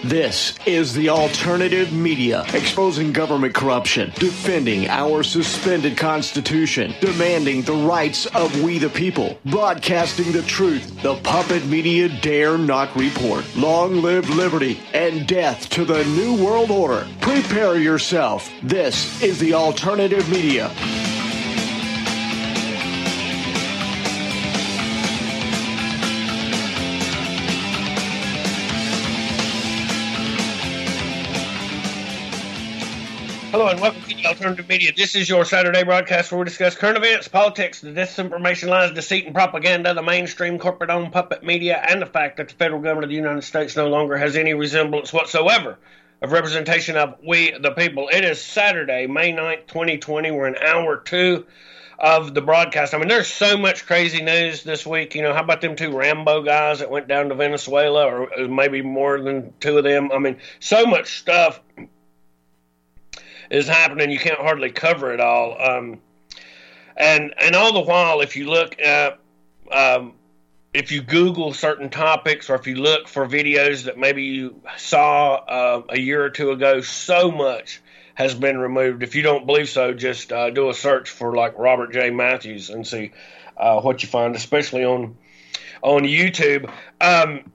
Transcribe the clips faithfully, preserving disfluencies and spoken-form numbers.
This is the alternative media, exposing government corruption, defending our suspended Constitution, demanding the rights of we the people, broadcasting the truth. The puppet media dare not report. Long live liberty and death to the New World Order. Prepare yourself. This is the alternative media. Hello and welcome to the Alternative Media. This is your Saturday broadcast where we discuss current events, politics, the disinformation, lies, deceit, and propaganda, the mainstream corporate-owned puppet media, and the fact that the federal government of the United States no longer has any resemblance whatsoever of representation of we the people. It is Saturday, May ninth, twenty twenty. We're in hour two of the broadcast. I mean, there's so much crazy news this week. You know, how about them two Rambo guys that went down to Venezuela, or maybe more than two of them? I mean, so much stuff is happening, you can't hardly cover it all. Um, and and all the while, if you look at, um, if you Google certain topics, or if you look for videos that maybe you saw uh, a year or two ago, so much has been removed. If you don't believe so, just uh, do a search for like Robert J. Matthews and see uh, what you find, especially on on YouTube. Um,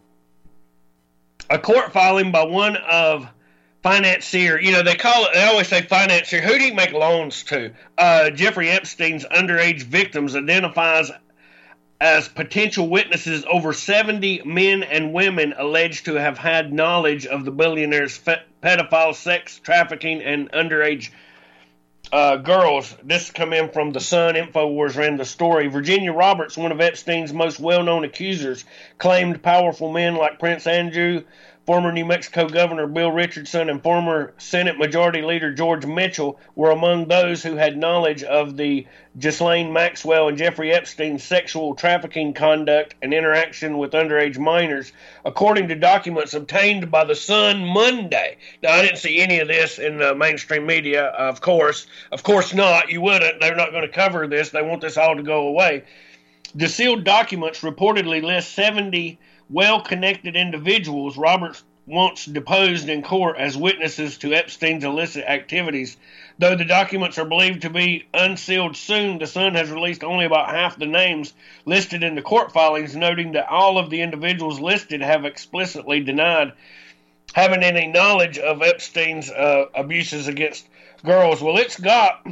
a court filing by one of financier, you know, they call it, they always say financier. Who do you make loans to? Uh, Jeffrey Epstein's underage victims identifies as potential witnesses over seventy men and women alleged to have had knowledge of the billionaire's fe- pedophile sex trafficking and underage uh, girls. This come in from The Sun. InfoWars ran the story. Virginia Roberts, one of Epstein's most well-known accusers, claimed powerful men like Prince Andrew, former New Mexico Governor Bill Richardson, and former Senate Majority Leader George Mitchell were among those who had knowledge of the Ghislaine Maxwell and Jeffrey Epstein's sexual trafficking conduct and interaction with underage minors, according to documents obtained by The Sun Monday. Now, I didn't see any of this in the mainstream media, of course. Of course not. You wouldn't. They're not going to cover this. They want this all to go away. The sealed documents reportedly list seventy well-connected individuals Roberts once deposed in court as witnesses to Epstein's illicit activities. Though the documents are believed to be unsealed soon, The Sun has released only about half the names listed in the court filings, noting that all of the individuals listed have explicitly denied having any knowledge of Epstein's uh, abuses against girls. Well, it's got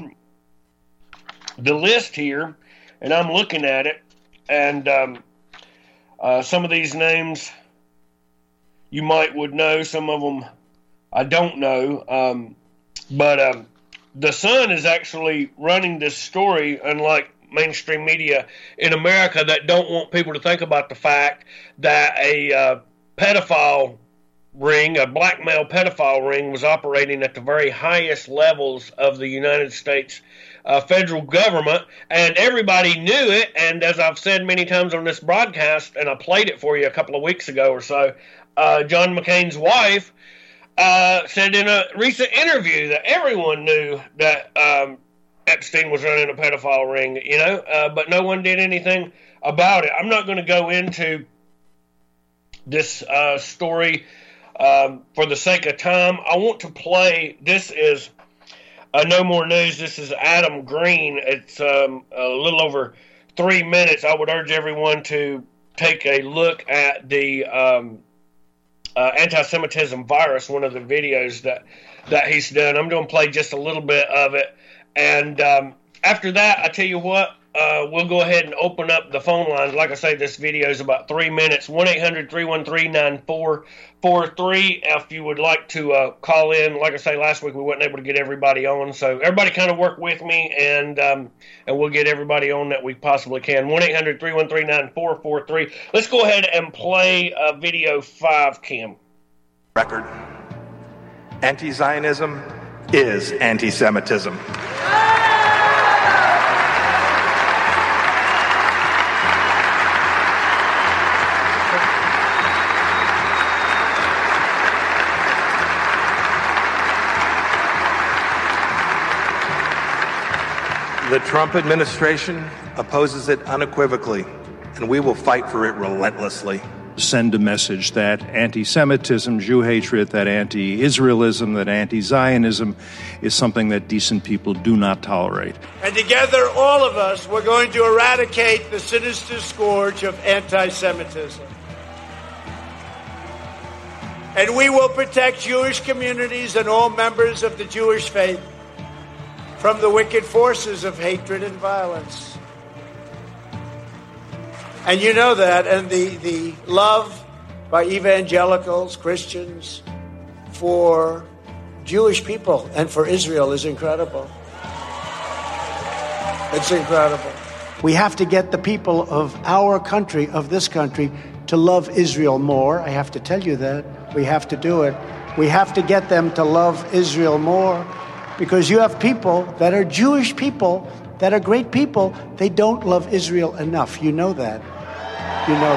the list here, and I'm looking at it, and um, Uh, some of these names you might would know, some of them I don't know. Um, but um, The Sun is actually running this story, unlike mainstream media in America that don't want people to think about the fact that a uh, pedophile ring, a blackmail pedophile ring, was operating at the very highest levels of the United States Uh, federal government, and everybody knew it. And as I've said many times on this broadcast, and I played it for you a couple of weeks ago or so, uh, John McCain's wife uh, said in a recent interview that everyone knew that um, Epstein was running a pedophile ring, you know, uh, but no one did anything about it. I'm not going to go into this uh, story um, for the sake of time. I want to play, this is Uh, no more news. This is Adam Green. It's um, a little over three minutes. I would urge everyone to take a look at the um, uh, anti-Semitism virus, one of the videos that, that he's done. I'm going to play just a little bit of it. And um, after that, I tell you what, uh, we'll go ahead and open up the phone lines. Like I say, this video is about three minutes. one eight hundred, three one three, nine four four three if you would like to uh, call in. Like I say, last week we weren't able to get everybody on, so everybody kind of work with me, and um, and we'll get everybody on that we possibly can. one eight hundred, three one three, nine four four three. Let's go ahead and play uh, video five, Kim. Record. Anti-Zionism is anti-Semitism. The Trump administration opposes it unequivocally, and we will fight for it relentlessly. send a message that anti-Semitism, Jew hatred, that anti-Israelism, that anti-Zionism is something that decent people do not tolerate. And together, all of us, we're going to eradicate the sinister scourge of anti-Semitism. And we will protect Jewish communities and all members of the Jewish faith from the wicked forces of hatred and violence. And you know that, and the, the love by evangelicals, Christians, for Jewish people and for Israel is incredible. It's incredible. We have to get the people of our country, of this country, to love Israel more. I have to tell you that. We have to do it. We have to get them to love Israel more, because you have people that are Jewish people, that are great people. They don't love Israel enough. You know that. You know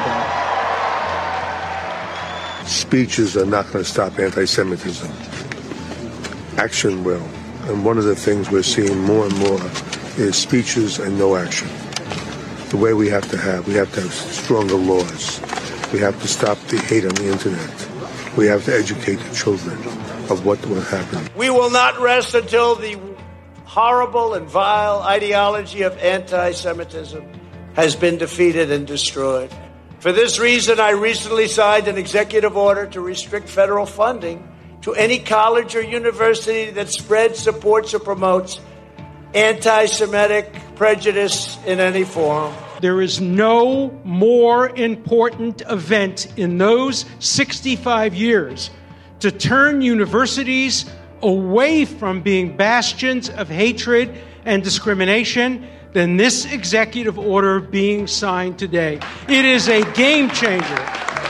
that. Speeches are not going to stop anti-Semitism. Action will. And one of the things we're seeing more and more is speeches and no action. The way we have to have, we have to have stronger laws. We have to stop the hate on the internet. We have to educate the children of what will happen. We will not rest until the horrible and vile ideology of anti-Semitism has been defeated and destroyed. For this reason, I recently signed an executive order to restrict federal funding to any college or university that spreads, supports, or promotes anti-Semitic prejudice in any form. There is no more important event in those sixty-five years to turn universities away from being bastions of hatred and discrimination than this executive order being signed today. It is a game changer.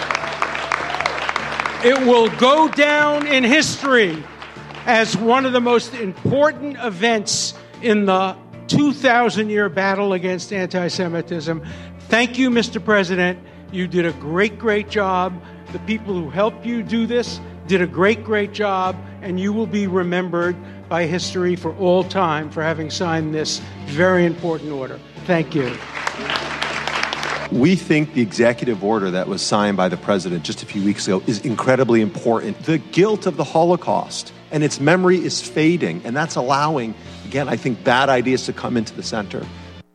It will go down in history as one of the most important events in the two thousand year battle against anti-Semitism. Thank you, Mister President. You did a great, great job. The people who helped you do this did a great, great job, and you will be remembered by history for all time for having signed this very important order. Thank you. We think the executive order that was signed by the president just a few weeks ago is incredibly important. The guilt of the Holocaust and its memory is fading, and that's allowing, again, I think, bad ideas to come into the center.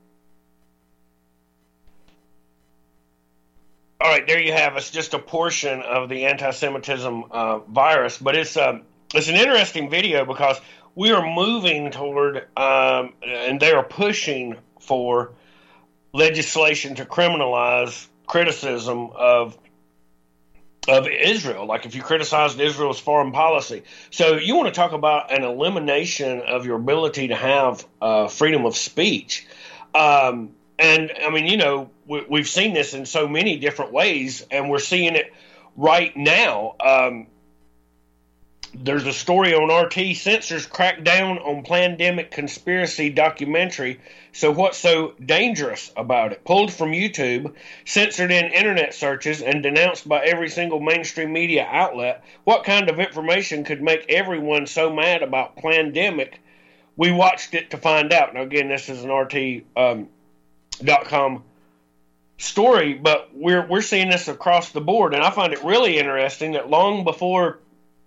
All right, there you have it. It's just a portion of the anti-Semitism uh, virus, but it's um, it's an interesting video because we are moving toward, um, and they are pushing for legislation to criminalize criticism of of Israel, like if you criticized Israel's foreign policy. So you want to talk about an elimination of your ability to have uh, freedom of speech. Um, and, I mean, you know, we, we've seen this in so many different ways, and we're seeing it right now. Um, there's a story on R T, censors crack down on Plandemic conspiracy documentary. So what's so dangerous about it? Pulled from YouTube, censored in internet searches, and denounced by every single mainstream media outlet. What kind of information could make everyone so mad about Plandemic? We watched it to find out. Now, again, this is an R T um, dot com story, but we're we're seeing this across the board, and I find it really interesting that long before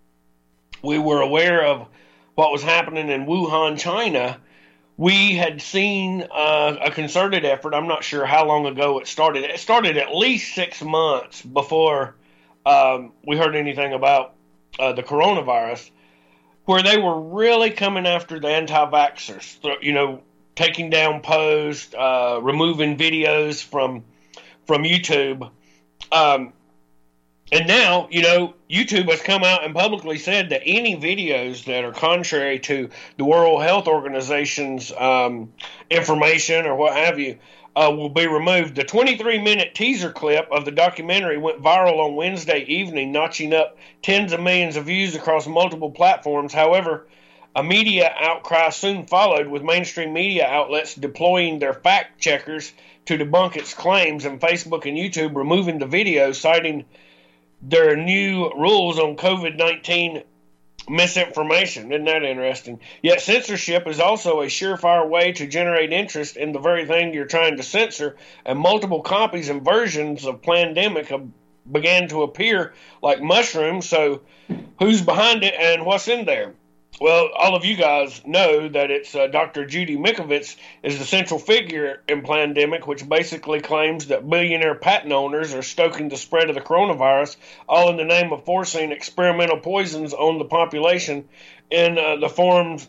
we were aware of what was happening in Wuhan, China, we had seen uh, a concerted effort. I'm not sure how long ago it started. It started at least six months before um, we heard anything about uh, the coronavirus, where they were really coming after the anti-vaxxers, you know, taking down posts, uh, removing videos from from YouTube. Um, and now, you know, YouTube has come out and publicly said that any videos that are contrary to the World Health Organization's um, information or what have you uh, will be removed. The twenty-three minute teaser clip of the documentary went viral on Wednesday evening, notching up tens of millions of views across multiple platforms. However, a media outcry soon followed, with mainstream media outlets deploying their fact checkers to debunk its claims, and Facebook and YouTube removing the video, citing their new rules on COVID nineteen misinformation. Isn't that interesting? Yet censorship is also a surefire way to generate interest in the very thing you're trying to censor, and multiple copies and versions of Plandemic have began to appear like mushrooms. So who's behind it and what's in there? Well, all of you guys know that it's uh, Doctor Judy Mikovits is the central figure in Plandemic, which basically claims that billionaire patent owners are stoking the spread of the coronavirus, all in the name of forcing experimental poisons on the population in uh, the forms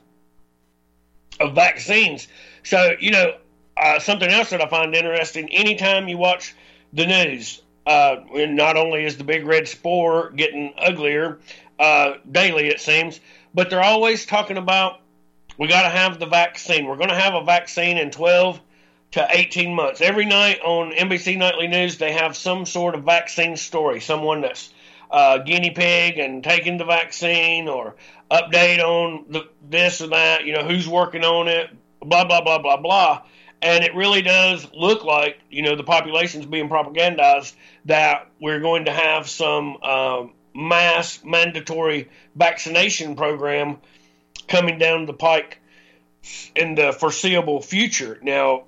of vaccines. So, you know, uh, something else that I find interesting, anytime you watch the news, uh, and not only is the big red spore getting uglier uh, daily, it seems, but they're always talking about, we got to have the vaccine. We're going to have a vaccine in twelve to eighteen months. Every night on N B C Nightly News, they have some sort of vaccine story, someone that's uh, guinea pig and taking the vaccine, or update on the, this or that, you know, who's working on it, blah, blah, blah, blah, blah. And it really does look like, you know, the population's being propagandized that we're going to have some um, mass mandatory vaccination program coming down the pike in the foreseeable future. Now,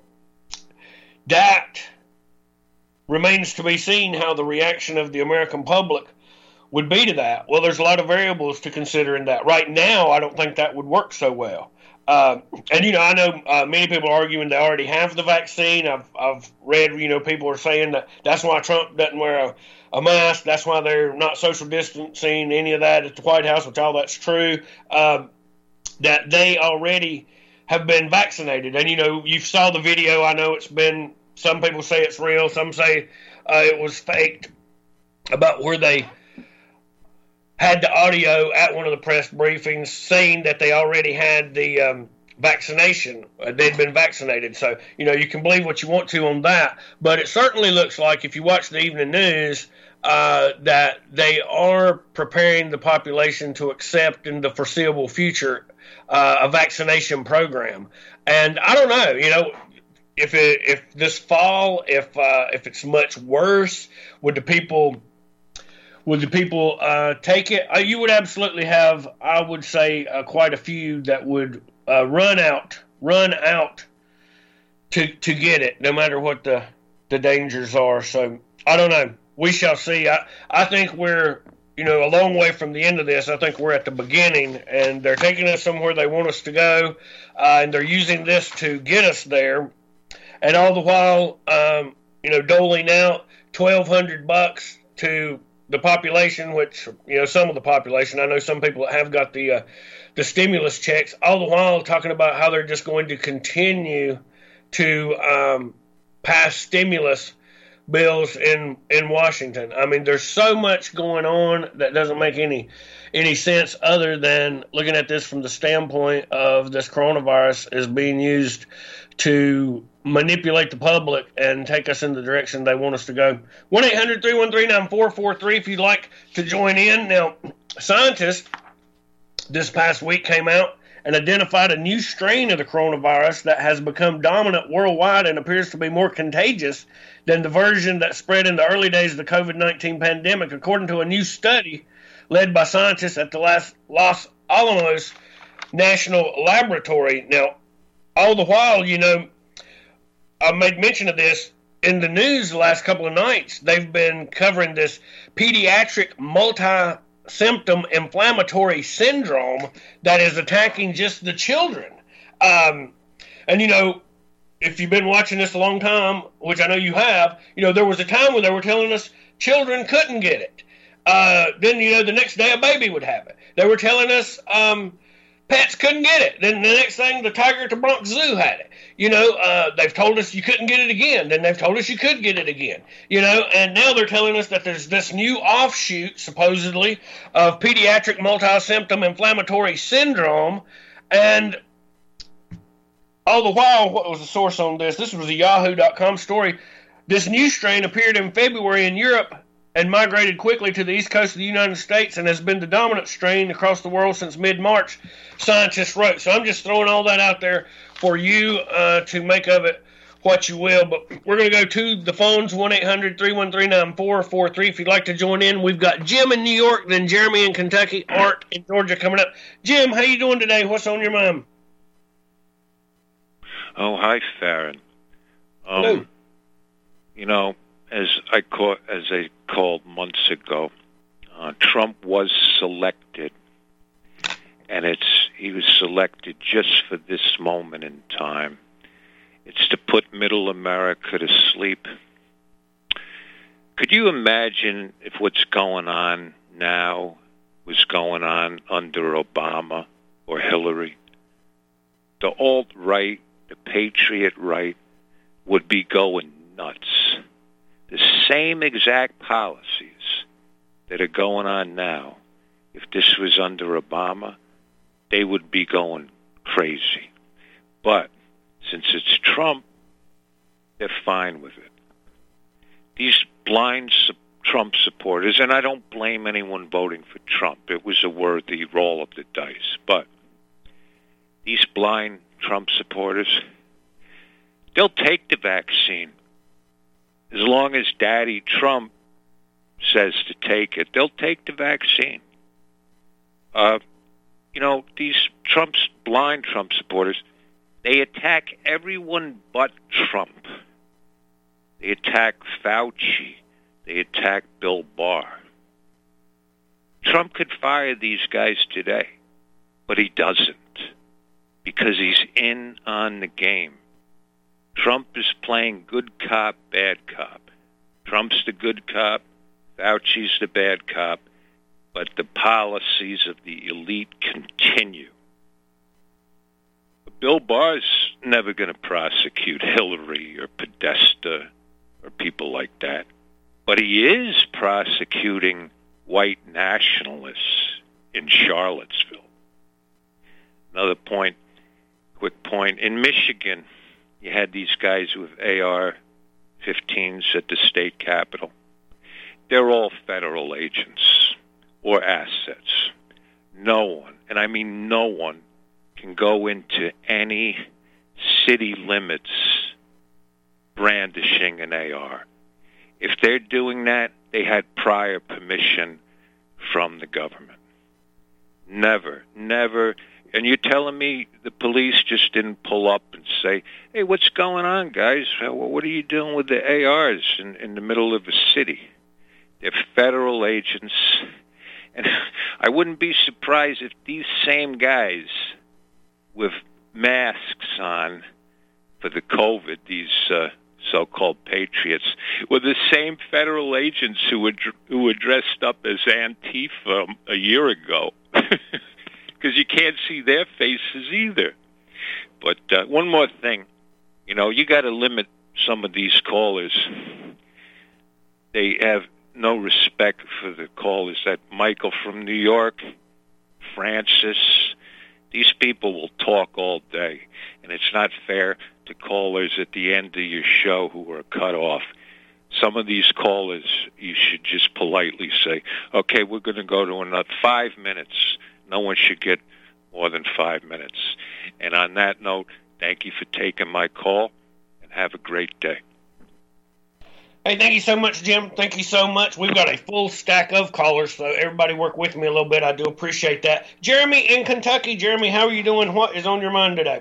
that remains to be seen how the reaction of the American public would be to that. Well, there's a lot of variables to consider in that. Right now, I don't think that would work so well. Uh, and, you know, I know uh, many people are arguing they already have the vaccine. I've I've read, you know, people are saying that that's why Trump doesn't wear a, a mask. That's why they're not social distancing, any of that at the White House, which all that's true, uh, that they already have been vaccinated. And, you know, you saw the video. I know it's been, some people say it's real. Some say uh, it was faked, about where they had the audio at one of the press briefings saying that they already had the um, vaccination. Uh, they'd been vaccinated. So, you know, you can believe what you want to on that. But it certainly looks like, if you watch the evening news, uh, that they are preparing the population to accept in the foreseeable future uh, a vaccination program. And I don't know, you know, if it, if this fall, if uh, if it's much worse, would the people... Would the people uh, take it? Uh, you would absolutely have, I would say, uh, quite a few that would uh, run out, run out to to get it, no matter what the, the dangers are. So, I don't know. We shall see. I, I think we're, you know, a long way from the end of this. I think we're at the beginning, and they're taking us somewhere they want us to go, uh, and they're using this to get us there. And all the while, um, you know, doling out twelve hundred bucks to the population, which, you know, some of the population, I know some people have got the uh, the stimulus checks, all the while talking about how they're just going to continue to um, pass stimulus bills in in Washington. I mean, there's so much going on that doesn't make any any sense, other than looking at this from the standpoint of this coronavirus is being used to manipulate the public and take us in the direction they want us to go. one eight hundred three one three nine four four three if you'd like to join in. Now, scientists this past week came out and identified a new strain of the coronavirus that has become dominant worldwide and appears to be more contagious than the version that spread in the early days of the COVID nineteen pandemic, according to a new study led by scientists at the Los Alamos National Laboratory. Now, all the while, you know, I made mention of this in the news the last couple of nights. They've been covering this pediatric multi-symptom inflammatory syndrome that is attacking just the children. Um, and, you know, if you've been watching this a long time, which I know you have, you know, there was a time when they were telling us children couldn't get it. Uh, then, you know, the next day a baby would have it. They were telling us um, pets couldn't get it. Then the next thing, the tiger at the Bronx Zoo had it. You know, uh, they've told us you couldn't get it again. Then they've told us you could get it again. You know, and now they're telling us that there's this new offshoot, supposedly, of pediatric multi-symptom inflammatory syndrome. And all the while, what was the source on this? This was a yahoo dot com story. This new strain appeared in February in Europe and migrated quickly to the east coast of the United States and has been the dominant strain across the world since mid-March, scientists wrote. So I'm just throwing all that out there for you uh, to make of it what you will. But we're going to go to the phones, one eight hundred three one three nine four four three if you'd like to join in. We've got Jim in New York, then Jeremy in Kentucky, Art in Georgia coming up. Jim, how you doing today? What's on your mind? Oh, hi, Farron. Um, Hello. You know, as I call, as I called months ago, uh, Trump was selected, and it's he was selected just for this moment in time. It's to put middle America to sleep. Could you imagine if what's going on now was going on under Obama or Hillary? The alt-right, the patriot right, would be going nuts. The same exact policies that are going on now, if this was under Obama, they would be going crazy. But since it's Trump, they're fine with it. These blind su- Trump supporters, and I don't blame anyone voting for Trump. It was a worthy roll of the dice. But these blind Trump supporters, they'll take the vaccine. As long as Daddy Trump says to take it, they'll take the vaccine. Uh, you know, these Trump's blind Trump supporters, they attack everyone but Trump. They attack Fauci. They attack Bill Barr. Trump could fire these guys today, but he doesn't because he's in on the game. Trump is playing good cop, bad cop. Trump's the good cop, Fauci's the bad cop, but the policies of the elite continue. Bill Barr's never going to prosecute Hillary or Podesta or people like that. But he is prosecuting white nationalists in Charlottesville. Another point, quick point. In Michigan, you had these guys with A R fifteens at the state capitol. They're all federal agents or assets. No one, and I mean no one, can go into any city limits brandishing an A R. If they're doing that, they had prior permission from the government. Never, never. And you're telling me the police just didn't pull up and say, hey, what's going on, guys? What are you doing with the A Rs in, in the middle of a city? They're federal agents. And I wouldn't be surprised if these same guys with masks on for the COVID, these uh, so-called patriots, were the same federal agents who were who were dressed up as Antifa a year ago, because you can't see their faces either. But uh, one more thing, you know, you got to limit some of these callers. They have no respect for the callers. That Michael from New York, Francis. These people will talk all day, and it's not fair to callers at the end of your show who are cut off. Some of these callers, you should just politely say, okay, we're going to go to another five minutes. No one should get more than five minutes. And on that note, thank you for taking my call, and have a great day. Hey, thank you so much, Jim. Thank you so much. We've got a full stack of callers, so everybody work with me a little bit. I do appreciate that. Jeremy in Kentucky. Jeremy, how are you doing? What is on your mind today?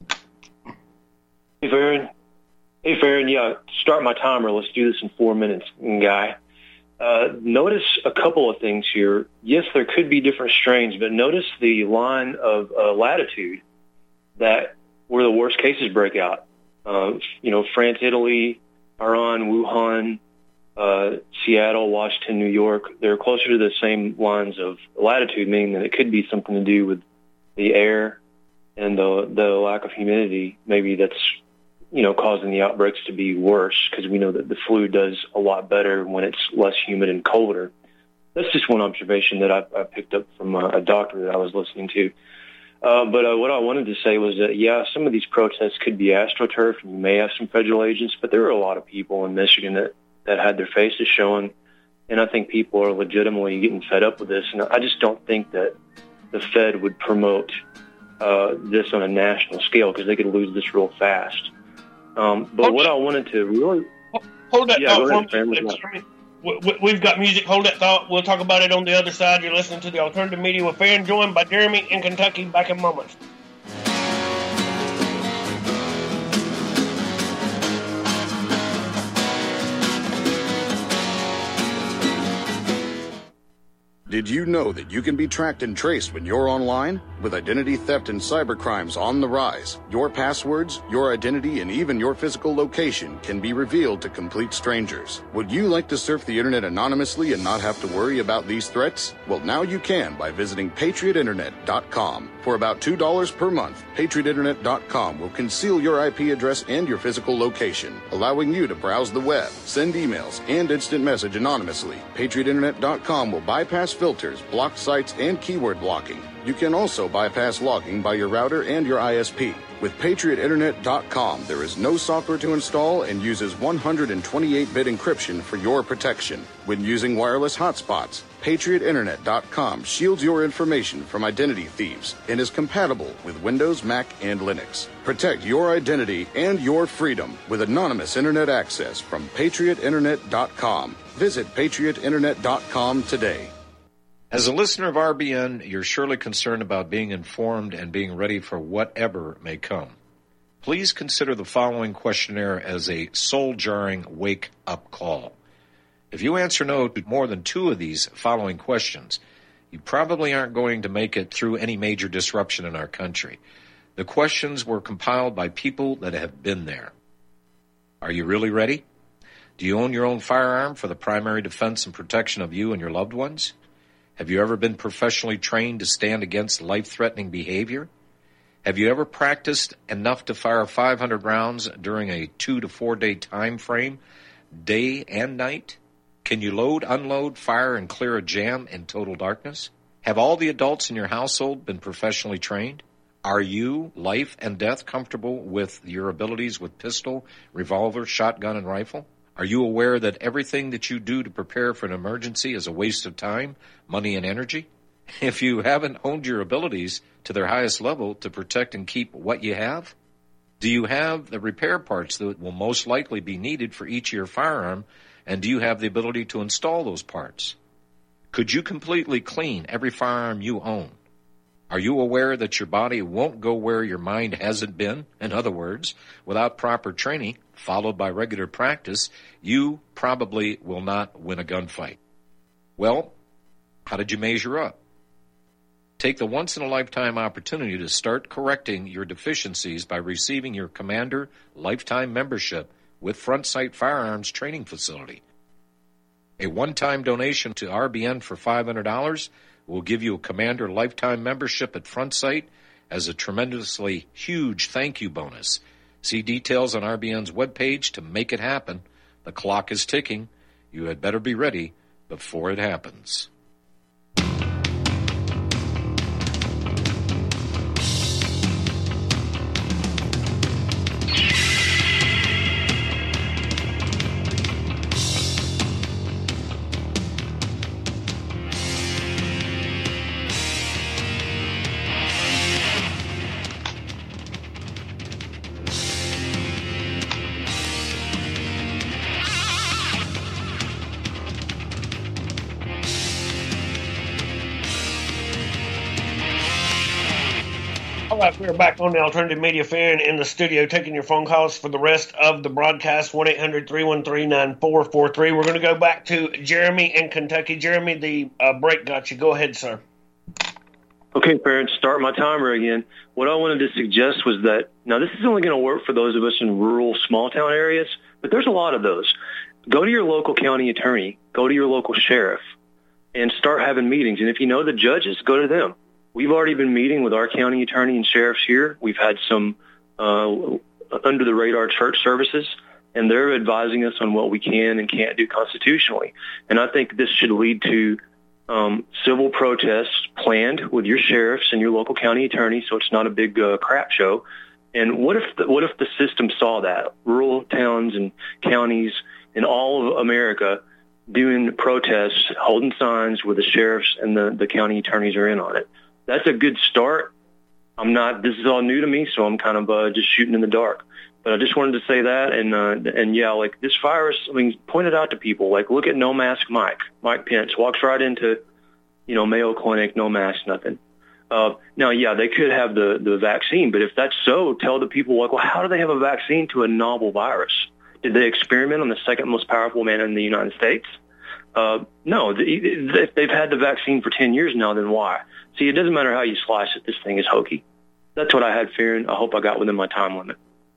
Hey, Farron. Hey, Farron. Yeah, start my timer. Let's do this in four minutes, guy. Uh, notice a couple of things here. Yes, there could be different strains, but notice the line of uh, latitude that where the worst cases break out. Uh, you know, France, Italy, Iran, Wuhan, uh, Seattle, Washington, New York, they're closer to the same lines of latitude, meaning that it could be something to do with the air and the the lack of humidity. Maybe that's, you know, causing the outbreaks to be worse, because we know that the flu does a lot better when it's less humid and colder. That's just one observation that I, I picked up from a, a doctor that I was listening to. Uh, but uh, what I wanted to say was that, yeah, some of these protests could be AstroTurf, and you may have some federal agents, but there were a lot of people in Michigan that, that had their faces showing, and I think people are legitimately getting fed up with this. And I just don't think that the Fed would promote uh, this on a national scale, because they could lose this real fast. Um, but okay. What I wanted to really... Hold that yeah, thought for me. We've got music. Hold that thought. We'll talk about it on the other side. You're listening to the Alternative Media with Farron, joined by Jeremy in Kentucky. Back in moments. Did you know that you can be tracked and traced when you're online? With identity theft and cybercrimes on the rise, your passwords, your identity, and even your physical location can be revealed to complete strangers. Would you like to surf the internet anonymously and not have to worry about these threats? Well, now you can by visiting patriot internet dot com. For about two dollars per month, patriot internet dot com will conceal your I P address and your physical location, allowing you to browse the web, send emails, and instant message anonymously. patriot internet dot com will bypass filters, blocked sites, and keyword blocking. You can also bypass logging by your router and your I S P. With patriot internet dot com, there is no software to install and uses one hundred twenty-eight bit encryption for your protection. When using wireless hotspots, patriot internet dot com shields your information from identity thieves and is compatible with Windows, Mac, and Linux. Protect your identity and your freedom with anonymous internet access from patriot internet dot com. Visit patriot internet dot com today. As a listener of R B N, you're surely concerned about being informed and being ready for whatever may come. Please consider the following questionnaire as a soul-jarring wake-up call. If you answer no to more than two of these following questions, you probably aren't going to make it through any major disruption in our country. The questions were compiled by people that have been there. Are you really ready? Do you own your own firearm for the primary defense and protection of you and your loved ones? Have you ever been professionally trained to stand against life-threatening behavior? Have you ever practiced enough to fire five hundred rounds during a two to four day time frame, day and night? Can you load, unload, fire, and clear a jam in total darkness? Have all the adults in your household been professionally trained? Are you, life and death, comfortable with your abilities with pistol, revolver, shotgun, and rifle? Are you aware that everything that you do to prepare for an emergency is a waste of time, money, and energy? If you haven't honed your abilities to their highest level to protect and keep what you have, do you have the repair parts that will most likely be needed for each of your firearm, and do you have the ability to install those parts? Could you completely clean every firearm you own? Are you aware that your body won't go where your mind hasn't been? In other words, without proper training, followed by regular practice, you probably will not win a gunfight. Well, how did you measure up? Take the once-in-a-lifetime opportunity to start correcting your deficiencies by receiving your Commander Lifetime Membership with Front Sight Firearms Training Facility. A one-time donation to R B N for five hundred dollars will give you a Commander Lifetime Membership at Front Sight as a tremendously huge thank you bonus. See details on R B N's webpage to make it happen. The clock is ticking. You had better be ready before it happens. We're back on the Alternative Media Fair and in the studio taking your phone calls for the rest of the broadcast, one eight hundred, three one three, nine four four three. We're going to go back to Jeremy in Kentucky. Jeremy, the uh, break got you. Go ahead, sir. Okay, parents, start my timer again. What I wanted to suggest was that, now this is only going to work for those of us in rural, small-town areas, but there's a lot of those. Go to your local county attorney, go to your local sheriff, and start having meetings. And if you know the judges, go to them. We've already been meeting with our county attorney and sheriffs here. We've had some uh, under-the-radar church services, and they're advising us on what we can and can't do constitutionally. And I think this should lead to um, civil protests planned with your sheriffs and your local county attorney, so it's not a big uh, crap show. And what if the, what if the system saw that? Rural towns and counties in all of America doing protests, holding signs where the sheriffs and the, the county attorneys are in on it. That's a good start. I'm not, this is all new to me, so I'm kind of uh, just shooting in the dark. But I just wanted to say that. And, uh, and yeah, like this virus, I mean, point it out to people. Like, look at No Mask Mike. Mike Pence walks right into, you know, Mayo Clinic, no mask, nothing. Uh, now, yeah, they could have the, the vaccine, but if that's so, tell the people, like, well, how do they have a vaccine to a novel virus? Did they experiment on the second most powerful man in the United States? Uh, no, if they've had the vaccine for ten years now, then why? See, it doesn't matter how you slice it. This thing is hokey. That's what I had fearing. I hope I got within my time limit.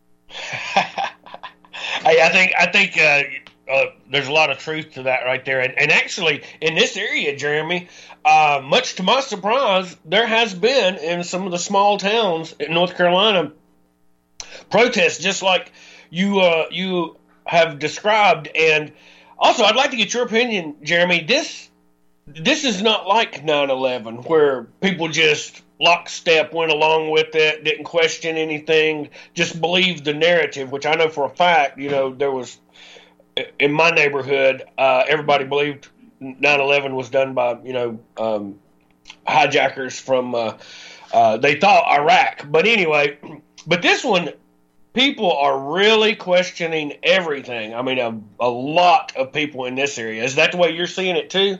Hey, I think I think uh, uh, there's a lot of truth to that right there. And, and actually, in this area, Jeremy, uh, much to my surprise, there has been in some of the small towns in North Carolina protests just like you uh, you have described. And also, I'd like to get your opinion, Jeremy. This this is not like nine eleven where people just lockstep went along with it, didn't question anything, just believed the narrative, which I know for a fact, you know, there was, in my neighborhood, uh, everybody believed nine eleven was done by, you know, um, hijackers from, uh, uh, they thought Iraq. But anyway, but this one, people are really questioning everything. I mean, a, a lot of people in this area. Is that the way you're seeing it too?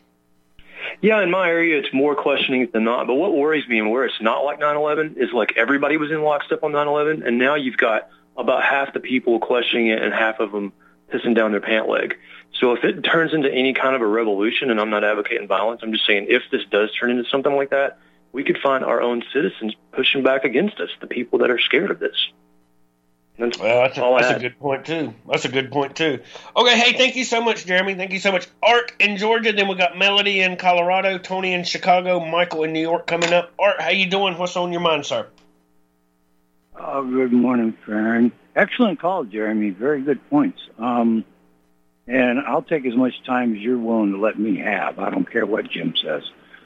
Yeah, in my area, it's more questioning than not. But what worries me and where it's not like nine eleven is like everybody was in lockstep on nine eleven, and now you've got about half the people questioning it and half of them pissing down their pant leg. So if it turns into any kind of a revolution, and I'm not advocating violence, I'm just saying if this does turn into something like that, we could find our own citizens pushing back against us, the people that are scared of this. That's, well, that's, a, all that's a good point, too. That's a good point, too. Okay, hey, thank you so much, Jeremy. Thank you so much. Art in Georgia, then we got Melody in Colorado, Tony in Chicago, Michael in New York coming up. Art, how you doing? What's on your mind, sir? Oh, good morning, Farron. Excellent call, Jeremy. Very good points. Um, and I'll take as much time as you're willing to let me have. I don't care what Jim says.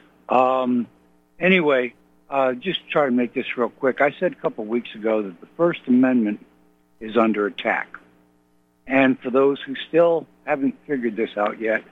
Um, anyway, uh, just try to make this real quick. I said a couple of weeks ago that the First Amendment is under attack. And for those who still haven't figured this out yet,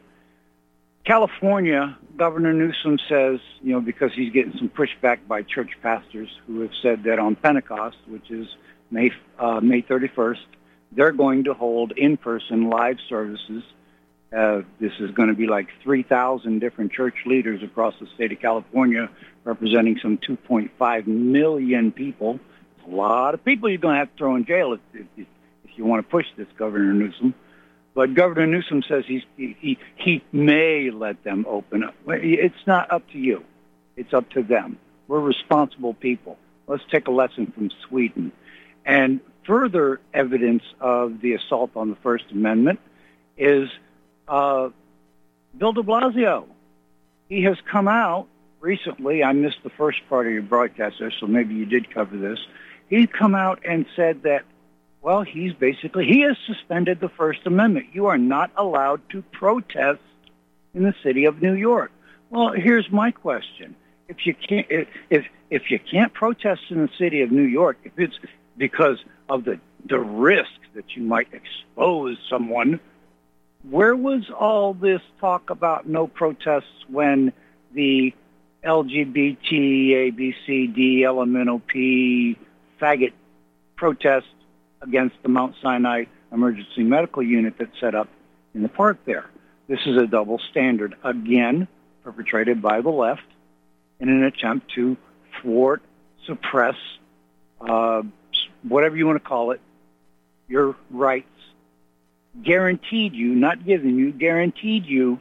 California, Governor Newsom says, you know, because he's getting some pushback by church pastors who have said that on Pentecost, which is May uh, May thirty-first, they're going to hold in-person live services. Uh, this is going to be like three thousand different church leaders across the state of California, representing some two point five million people. A lot of people you're going to have to throw in jail if, if, if you want to push this, Governor Newsom. But Governor Newsom says he's, he, he he may let them open up. It's not up to you. It's up to them. We're responsible people. Let's take a lesson from Sweden. And further evidence of the assault on the First Amendment is uh, Bill de Blasio. He has come out recently. I missed the first part of your broadcast there, so maybe you did cover this. He's come out and said that, well, he's basically, he has suspended the First Amendment. You are not allowed to protest in the city of New York. Well, here's my question. If you can't, if, if you can't protest in the city of New York, if it's because of the, the risk that you might expose someone, where was all this talk about no protests when the L G B T, A, B, C, D, L M N O P, faggot protest against the Mount Sinai Emergency Medical Unit that's set up in the park there? This is a double standard, again, perpetrated by the left in an attempt to thwart, suppress, uh, whatever you want to call it, your rights, guaranteed you, not given you, guaranteed you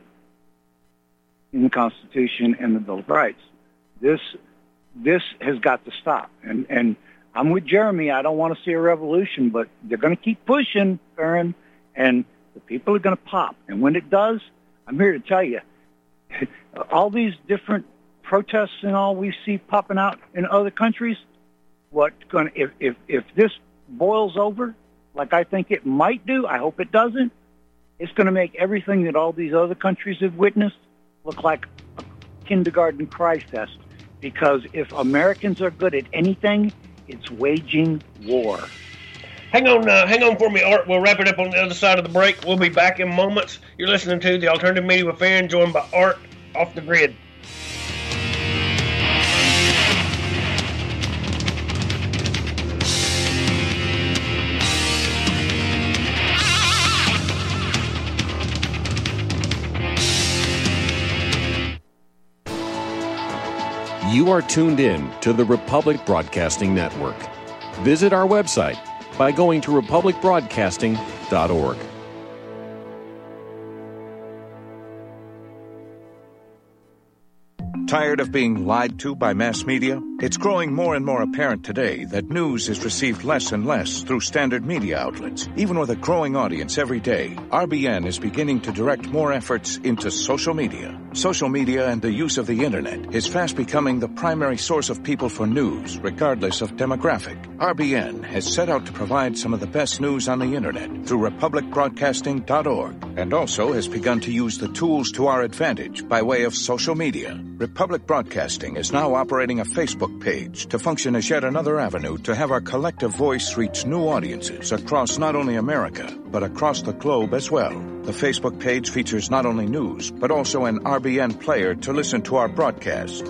in the Constitution and the Bill of Rights. This this has got to stop. And and I'm with Jeremy. I don't want to see a revolution, but they're going to keep pushing, Aaron, and the people are going to pop. And when it does, I'm here to tell you, all these different protests and all we see popping out in other countries, what going if, if if this boils over, like I think it might do, I hope it doesn't, it's going to make everything that all these other countries have witnessed look like a kindergarten cry fest. Because if Americans are good at anything, it's waging war. Hang on, uh, hang on for me, Art. We'll wrap it up on the other side of the break. We'll be back in moments. You're listening to the Alternative Media with Farron, joined by Art off the grid. You are tuned in to the Republic Broadcasting Network. Visit our website by going to republic broadcasting dot org. Tired of being lied to by mass media? It's growing more and more apparent today that news is received less and less through standard media outlets. Even with a growing audience every day, R B N is beginning to direct more efforts into social media. Social media and the use of the internet is fast becoming the primary source of people for news, regardless of demographic. R B N has set out to provide some of the best news on the internet through republic broadcasting dot org, and also has begun to use the tools to our advantage by way of social media. Republic Broadcasting is now operating a Facebook page to function as yet another avenue to have our collective voice reach new audiences across not only America, but across the globe as well. The Facebook page features not only news, but also an R B N player to listen to our broadcast.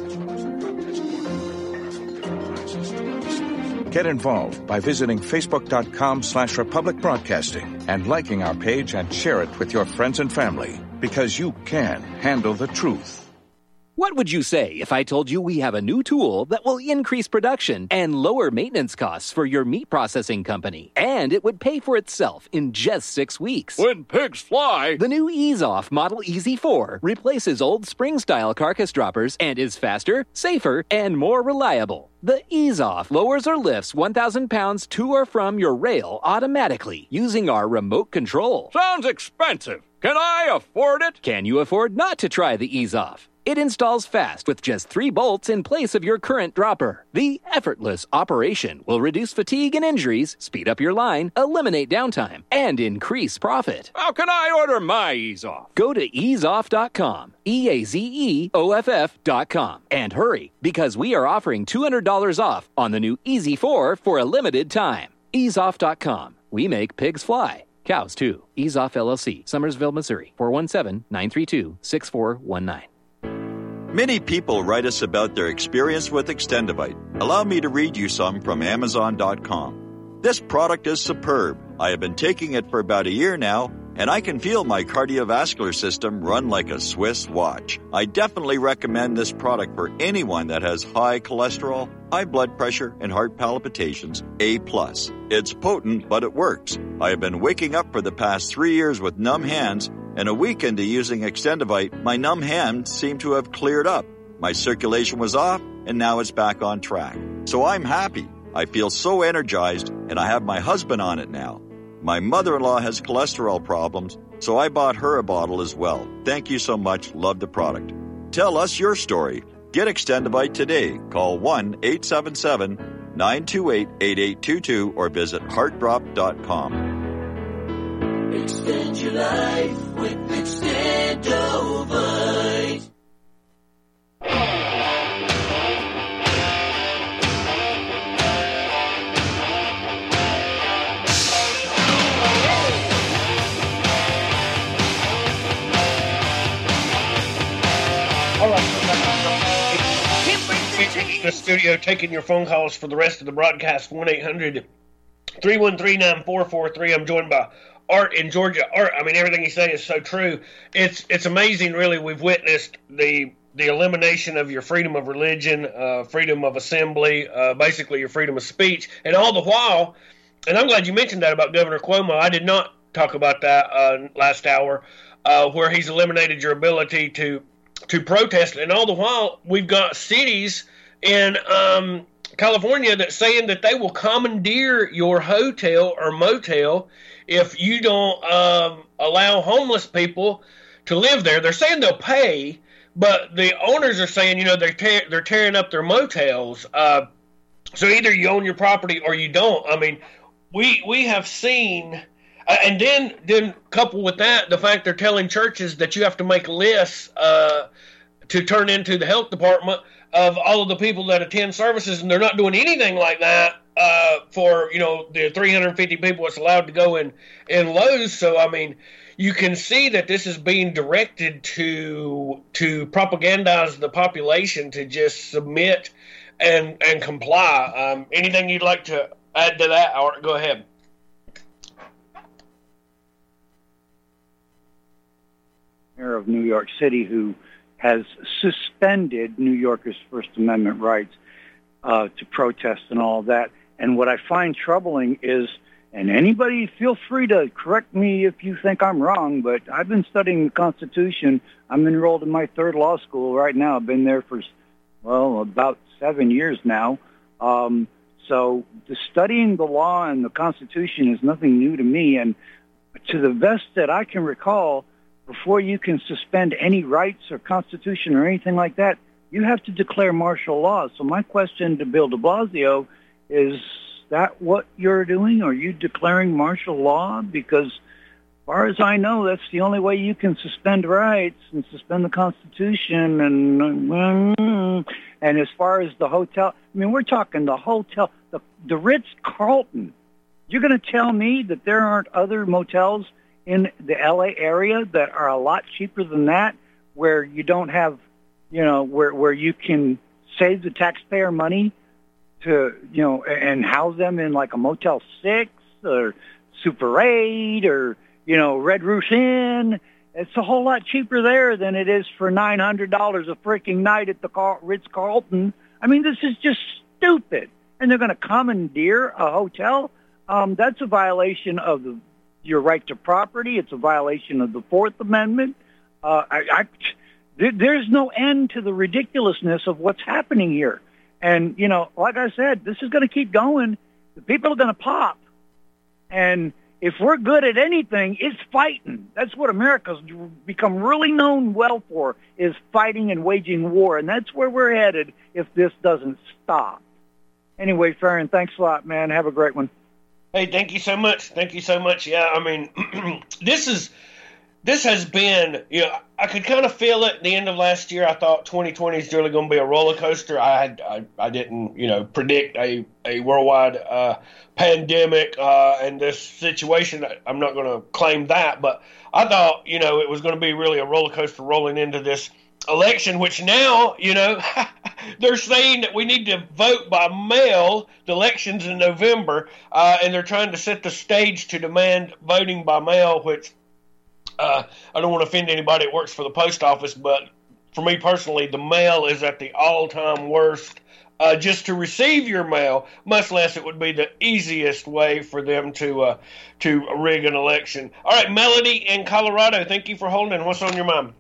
Get involved by visiting facebook.com slash Republic Broadcasting and liking our page and share it with your friends and family, because you can handle the truth. What would you say if I told you we have a new tool that will increase production and lower maintenance costs for your meat processing company? And it would pay for itself in just six weeks. When pigs fly! The new Ease Off Model E Z four replaces old spring-style carcass droppers and is faster, safer, and more reliable. The Ease Off lowers or lifts one thousand pounds to or from your rail automatically using our remote control. Sounds expensive. Can I afford it? Can you afford not to try the Ease Off? It installs fast with just three bolts in place of your current dropper. The effortless operation will reduce fatigue and injuries, speed up your line, eliminate downtime, and increase profit. How can I order my Ease Off? Go to ease off dot com, E A Z E O F F dot com, and hurry, because we are offering two hundred dollars off on the new E Z four for a limited time. ease off dot com. We make pigs fly. Cows, too. Ease Off L L C, Summersville, Missouri, four one seven, nine three two, six four one nine. Many people write us about their experience with Extendivite. Allow me to read you some from amazon dot com. This product is superb. I have been taking it for about a year now, and I can feel my cardiovascular system run like a Swiss watch. I definitely recommend this product for anyone that has high cholesterol, high blood pressure, and heart palpitations, A plus. It's potent, but it works. I have been waking up for the past three years with numb hands, and a week into using Extendivite, my numb hands seem to have cleared up. My circulation was off, and now it's back on track. So I'm happy. I feel so energized, and I have my husband on it now. My mother-in-law has cholesterol problems, so I bought her a bottle as well. Thank you so much. Love the product. Tell us your story. Get Extendivite today. Call one eight seven seven, nine two eight, eight eight two two or visit heart drop dot com. Extend your life with Extendovite. All right, in the studio taking your phone calls for the rest of the broadcast. one eight hundred, three one three, nine four four three. I'm joined by Art in Georgia. Art, I mean, everything you say is so true. It's it's amazing, really. We've witnessed the the elimination of your freedom of religion, uh, freedom of assembly, uh, basically your freedom of speech, and all the while. And I'm glad you mentioned that about Governor Cuomo. I did not talk about that uh, last hour, uh, where he's eliminated your ability to to protest, and all the while we've got cities in um, California that's saying that they will commandeer your hotel or motel if you don't um, allow homeless people to live there. They're saying they'll pay, but the owners are saying, you know, they're te- they're tearing up their motels. Uh, so either you own your property or you don't. I mean, we we have seen. Uh, and then, then coupled with that, the fact they're telling churches that you have to make lists uh, to turn into the health department of all of the people that attend services, and they're not doing anything like that uh, for, you know, the three hundred fifty people that's allowed to go in, in Lowe's. So, I mean, you can see that this is being directed to to propagandize the population to just submit and, and comply. Um, anything you'd like to add to that? Or go ahead. Mayor of New York City, who has suspended New Yorkers' First Amendment rights uh, to protest and all that. And what I find troubling is And anybody, feel free to correct me if you think I'm wrong, but I've been studying the Constitution. I'm enrolled in my third law school right now. I've been there for, well, about seven years now. Um, so the studying the law and the Constitution is nothing new to me. And to the best that I can recall, before you can suspend any rights or Constitution or anything like that, you have to declare martial law. So my question to Bill de Blasio is, that what you're doing? Are you declaring martial law? Because as far as I know, that's the only way you can suspend rights and suspend the Constitution. And and as far as the hotel, I mean, we're talking the hotel, the, the Ritz-Carlton. You're going to tell me that there aren't other motels in the L A area that are a lot cheaper than that, where you don't have, you know, where, where you can save the taxpayer money to, you know, and house them in like a Motel six or Super eight or, you know, Red Roof Inn. It's a whole lot cheaper there than it is for nine hundred dollars a freaking night at the Car- Ritz-Carlton. I mean, this is just stupid. And they're going to commandeer a hotel? Um, that's a violation of the, your right to property. It's a violation of the Fourth Amendment. Uh, I, I, there, there's no end to the ridiculousness of what's happening here. And, you know, like I said, this is going to keep going. The people are going to pop. And if we're good at anything, it's fighting. That's what America's become really known well for, is fighting and waging war. And that's where we're headed if this doesn't stop. Anyway, Farron, thanks a lot, man. Have a great one. Hey, thank you so much. Thank you so much. Yeah, I mean, this is... This has been, you know, I could kind of feel it at the end of last year. I thought twenty twenty is really going to be a roller coaster. I had, I, I didn't, you know, predict a, a worldwide uh, pandemic uh, and this situation. I'm not going to claim that, but I thought, you know, it was going to be really a roller coaster rolling into this election, which now, you know, they're saying that we need to vote by mail. The election's in November, uh, and they're trying to set the stage to demand voting by mail, which Uh, I don't want to offend anybody that works for the post office, but for me personally, the mail is at the all-time worst. Uh, just to receive your mail, much less it would be the easiest way for them to uh, to rig an election. All right, Melody in Colorado, thank you for holding. What's on your mind?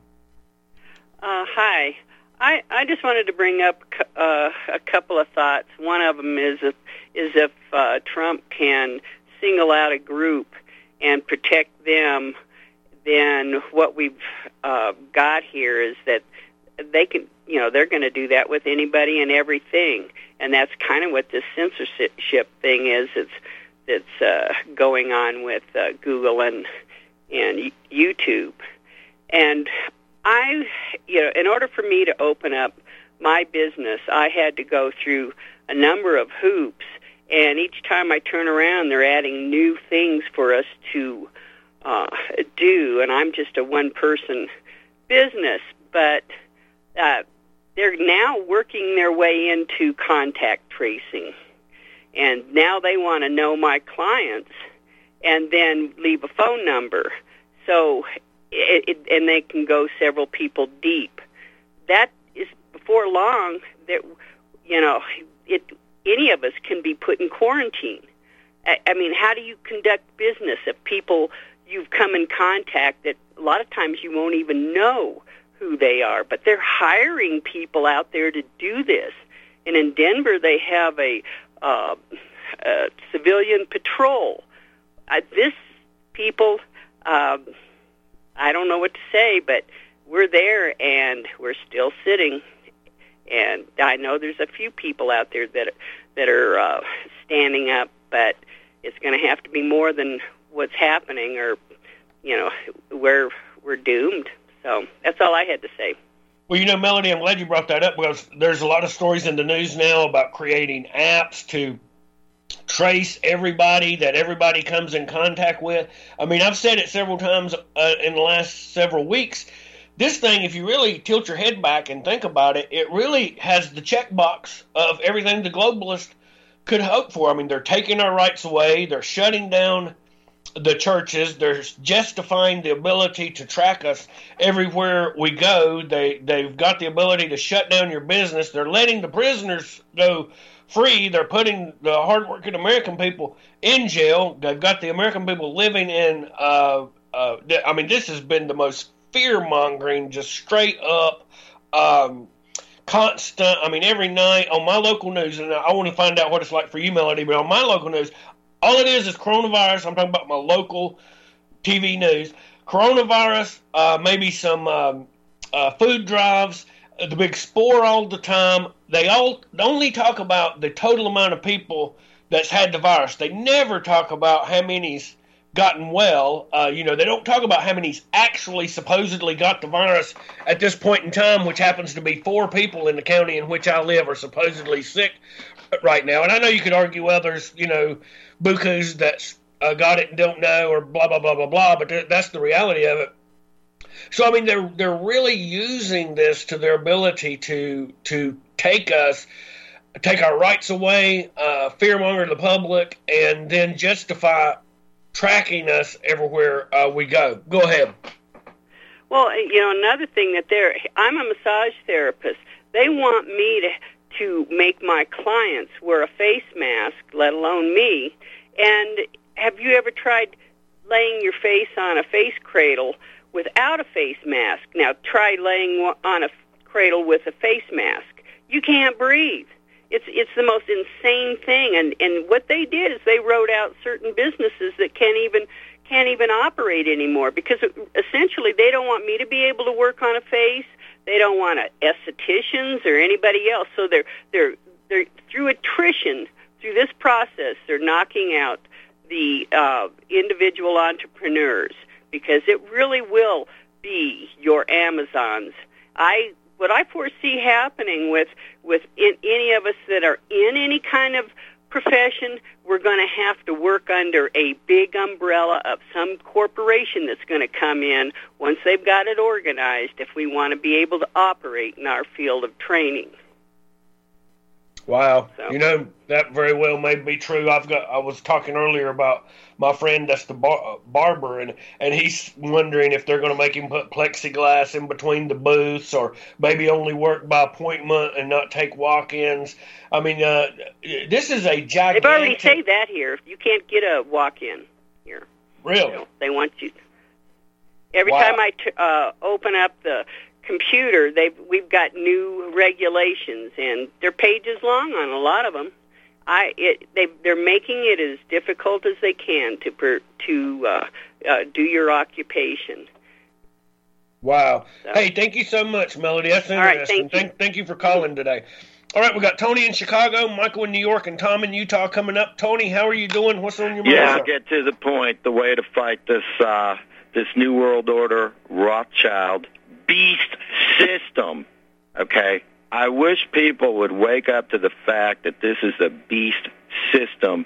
Uh, hi. I, I just wanted to bring up uh, a couple of thoughts. One of them is if, is if uh, Trump can single out a group and protect them, then what we've uh, got here is that they can, you know, they're going to do that with anybody and everything, and that's kind of what this censorship thing is. It's that's uh, going on with uh, Google and and YouTube, and I, you know, in order for me to open up my business, I had to go through a number of hoops, and each time I turn around, they're adding new things for us to Uh, do, and I'm just a one-person business, but uh, they're now working their way into contact tracing, and now they want to know my clients and then leave a phone number, so it, it, and they can go several people deep. That is, before long, that, you know, it, any of us can be put in quarantine. I, I mean, how do you conduct business if people you've come in contact that a lot of times you won't even know who they are, but they're hiring people out there to do this. And in Denver, they have a, uh, a civilian patrol. Uh, this people, um, I don't know what to say, but we're there and we're still sitting. And I know there's a few people out there that that are uh, standing up, but it's going to have to be more than what's happening, or, you know, we're we're doomed. So that's all I had to say. Well, you know, Melody, I'm glad you brought that up, because there's a lot of stories in the news now about creating apps to trace everybody that everybody comes in contact with. I mean, I've said it several times uh, in the last several weeks. This thing, if you really tilt your head back and think about it, it really has the checkbox of everything the globalists could hope for. I mean, they're taking our rights away. They're shutting down the churches. They're justifying the ability to track us everywhere we go. They, they've got the ability to shut down your business. They're letting the prisoners go free. They're putting the hardworking American people in jail. They've got the American people living in, uh, uh, I mean, this has been the most fear-mongering, just straight up, um, constant. I mean, every night on my local news, and I want to find out what it's like for you, Melody, but on my local news, all it is is coronavirus. I'm talking about my local T V news. Coronavirus, uh, maybe some um, uh, food drives, the big spore all the time. They all only talk about the total amount of people that's had the virus. They never talk about how many's gotten well. Uh, you know, they don't talk about how many's actually supposedly got the virus at this point in time, which happens to be four people in the county in which I live are supposedly sick right now. And I know you could argue, well, there's, you know, bukus that's uh, got it and don't know, or blah, blah, blah, blah, blah, but th- that's the reality of it. So, I mean, they're they're really using this to their ability to to take us, take our rights away, uh, fearmonger the public, and then justify tracking us everywhere uh, we go. Go ahead. Well, you know, another thing that they're, I'm a massage therapist. They want me to to make my clients wear a face mask, let alone me. And have you ever tried laying your face on a face cradle without a face mask? Now, try laying on a cradle with a face mask. You can't breathe. It's it's the most insane thing. And, and what they did is they wrote out certain businesses that can't even can't even operate anymore, because essentially they don't want me to be able to work on a face. They don't want estheticians or anybody else. So they're they're they're through attrition, through this process, they're knocking out the uh, individual entrepreneurs, because it really will be your Amazons. I what I foresee happening with with in, any of us that are in any kind of profession, we're going to have to work under a big umbrella of some corporation that's going to come in once they've got it organized, if we want to be able to operate in our field of training. Wow. So. You know, that very well may be true. I've got. I was talking earlier about my friend that's the bar, barber, and, and he's wondering if they're going to make him put plexiglass in between the booths, or maybe only work by appointment and not take walk-ins. I mean, uh, this is a gigantic... They've already said that here. You can't get a walk-in here. Really? You know, they want you... Every Wow. time I t- uh, open up the computer, they've we've got new regulations, and they're pages long on a lot of them. I it they they're making it as difficult as they can to per, to uh, uh, do your occupation. Wow. So. Hey, thank you so much, Melody. That's All right, interesting. thank you. Thank, thank you for calling today. All right, we got Tony in Chicago, Michael in New York, and Tom in Utah coming up. Tony, how are you doing? What's on your mind? Yeah, I'll get to the point. The way to fight this uh, this New World Order Rothschild beast system, okay? I wish people would wake up to the fact that this is a beast system.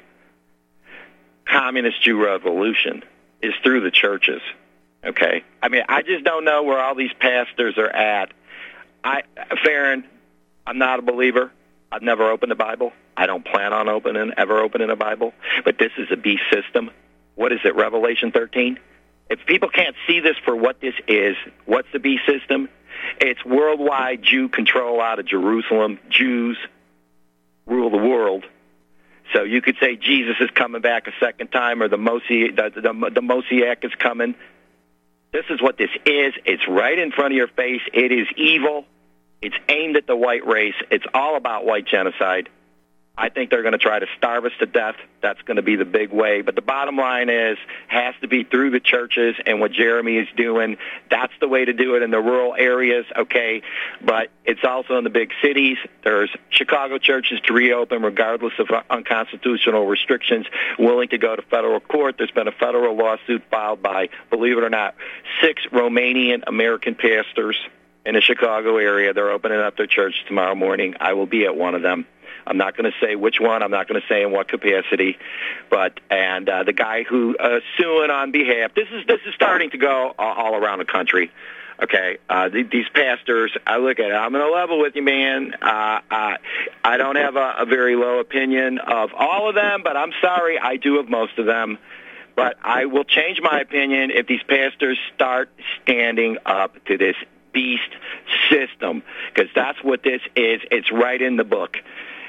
Communist Jew revolution is through the churches, okay? I mean, I just don't know where all these pastors are at. I, Farron, I'm not a believer. I've never opened a Bible. I don't plan on opening, ever opening a Bible. But this is a beast system. What is it, Revelation thirteen? If people can't see this for what this is, what's the beast system? It's worldwide Jew control out of Jerusalem. Jews rule the world. So you could say Jesus is coming back a second time, or the Mosaic, the, the, the Mosaic is coming. This is what this is. It's right in front of your face. It is evil. It's aimed at the white race. It's all about white genocide. I think they're going to try to starve us to death. That's going to be the big way. But the bottom line is, has to be through the churches, and what Jeremy is doing, that's the way to do it in the rural areas, okay? But it's also in the big cities. There's Chicago churches to reopen regardless of unconstitutional restrictions, willing to go to federal court. There's been a federal lawsuit filed by, believe it or not, six Romanian-American pastors in the Chicago area. They're opening up their church tomorrow morning. I will be at one of them. I'm not going to say which one. I'm not going to say in what capacity. But and uh, the guy who uh, suing on behalf. This is this is starting to go all, all around the country. Okay, uh, th- these pastors. I look at it. I'm going to level with you, man. Uh, uh, I don't have a, a very low opinion of all of them, but I'm sorry, I do of most of them. But I will change my opinion if these pastors start standing up to this beast system, because that's what this is. It's right in the book.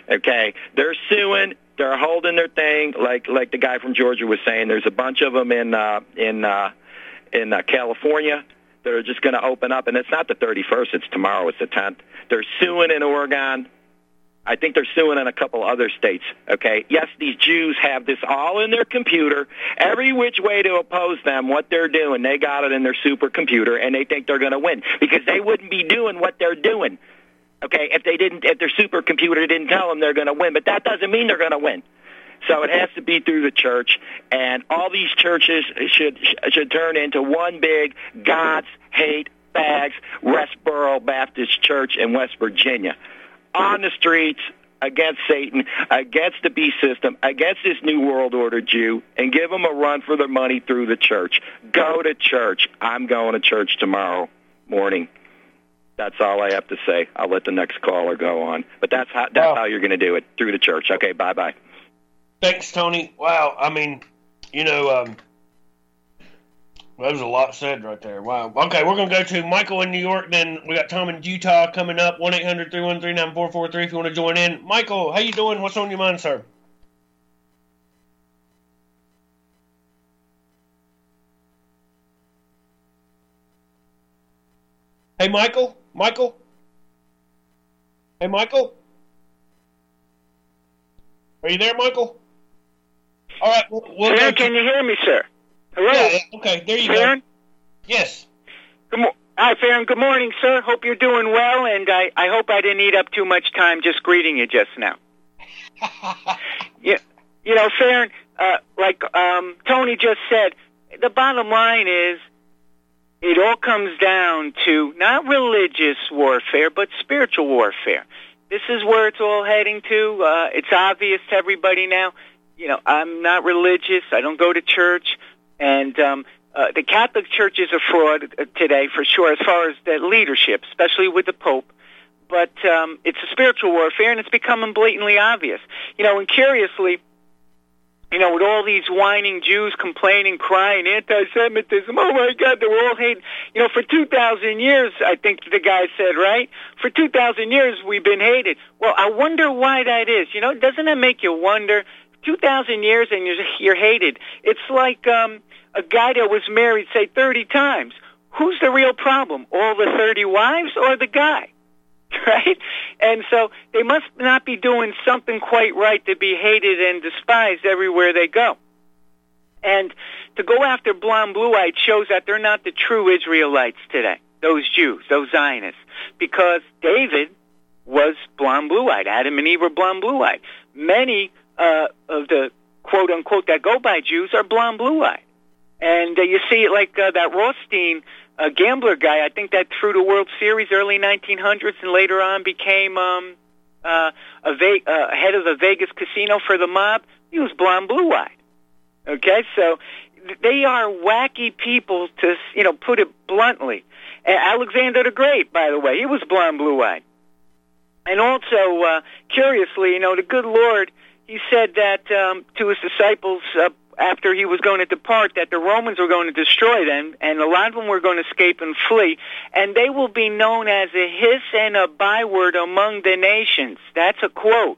Okay, they're suing. They're holding their thing, like like the guy from Georgia was saying. There's a bunch of them in uh, in uh, in uh, California that are just going to open up, and it's not the thirty-first. It's tomorrow. It's the tenth. They're suing in Oregon. I think they're suing in a couple other states. Okay, yes, these Jews have this all in their computer, every which way to oppose them. What they're doing, they got it in their supercomputer, and they think they're going to win because they wouldn't be doing what they're doing. Okay, if they didn't, if their supercomputer didn't tell them they're going to win, but that doesn't mean they're going to win. So it has to be through the church, and all these churches should should turn into one big God's hate bags Westboro Baptist Church in West Virginia, on the streets against Satan, against the beast system, against this new world order Jew, and give them a run for their money through the church. Go to church. I'm going to church tomorrow morning. That's all I have to say. I'll let the next caller go on. But that's how that's wow. how you're going to do it, through the church. Okay, bye-bye. Thanks, Tony. Wow, I mean, you know, um, well, that was a lot said right there. Wow. Okay, we're going to go to Michael in New York, then we got Tom in Utah coming up, one eight hundred three one three nine four four three if you want to join in. Michael, how you doing? What's on your mind, sir? Hey, Michael? Michael? Hey, Michael? Are you there, Michael? All right. We'll, we'll Farron, can you hear me, sir? Hello? Yeah, yeah. Okay, there you Farron? go. Yes. Good mo- Hi, Farron. Good morning, sir. Hope you're doing well, and I, I hope I didn't eat up too much time just greeting you just now. yeah, you know, Farron, uh, like um, Tony just said, the bottom line is it all comes down to not religious warfare, but spiritual warfare. This is where it's all heading to. Uh, it's obvious to everybody now. You know, I'm not religious. I don't go to church. And um, uh, the Catholic Church is a fraud uh, today, for sure, as far as the leadership, especially with the Pope. But um, it's a spiritual warfare, and it's becoming blatantly obvious. You know, and curiously, you know, with all these whining Jews complaining, crying, anti-Semitism, oh, my God, they're all hating. You know, for two thousand years, I think the guy said, right? For two thousand years, we've been hated. Well, I wonder why that is. You know, doesn't that make you wonder? two thousand years and you're, you're hated. It's like um, a guy that was married, say, thirty times. Who's the real problem? All the thirty wives or the guy? Right? And so they must not be doing something quite right to be hated and despised everywhere they go. And to go after blonde blue-eyed shows that they're not the true Israelites today, those Jews, those Zionists, because David was blonde blue-eyed. Adam and Eve were blonde blue-eyed. Many uh, of the quote-unquote that go by Jews are blonde blue-eyed. And uh, you see it like uh, that Rothstein a gambler guy, I think that through the World Series early nineteen hundreds and later on became um, uh, a Ve- uh, head of the Vegas casino for the mob. He was blonde blue-eyed. Okay, so they are wacky people, to you know, put it bluntly. And Alexander the Great, by the way, he was blonde blue-eyed. And also, uh, curiously, you know, the good Lord, he said that um, to his disciples uh, after he was going to depart, that the Romans were going to destroy them, and a lot of them were going to escape and flee, and they will be known as a hiss and a byword among the nations. That's a quote.